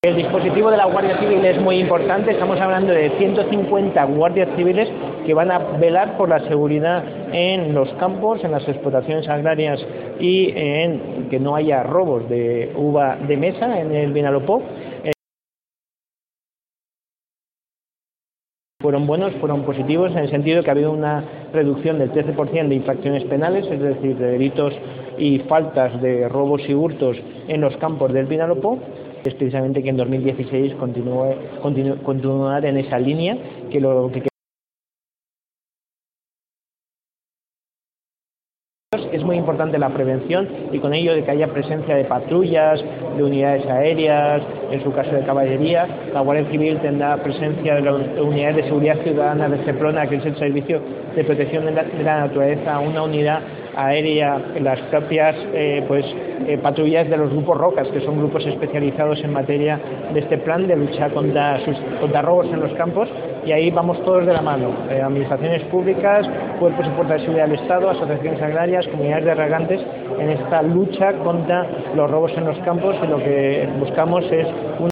El dispositivo de la Guardia Civil es muy importante, estamos hablando de 150 guardias civiles que van a velar por la seguridad en los campos, en las explotaciones agrarias y en que no haya robos de uva de mesa en el Vinalopó. Fueron buenos, fueron positivos en el sentido de que ha habido una reducción del 13% de infracciones penales, es decir, de delitos y faltas de robos y hurtos en los campos del Vinalopó. Es precisamente que en 2016 continuar en esa línea, que lo que es muy importante la prevención y con ello de que haya presencia de patrullas, de unidades aéreas, en su caso de caballería. La Guardia Civil tendrá presencia de las unidades de seguridad ciudadana de Seprona, que es el Servicio de Protección de la Naturaleza, una unidad aérea, las propias patrullas de los grupos Rocas, que son grupos especializados en materia de este plan de lucha contra robos en los campos, y ahí vamos todos de la mano, administraciones públicas, cuerpos y fuerzas de seguridad del Estado, asociaciones agrarias, comunidades de regantes, en esta lucha contra los robos en los campos, y lo que buscamos es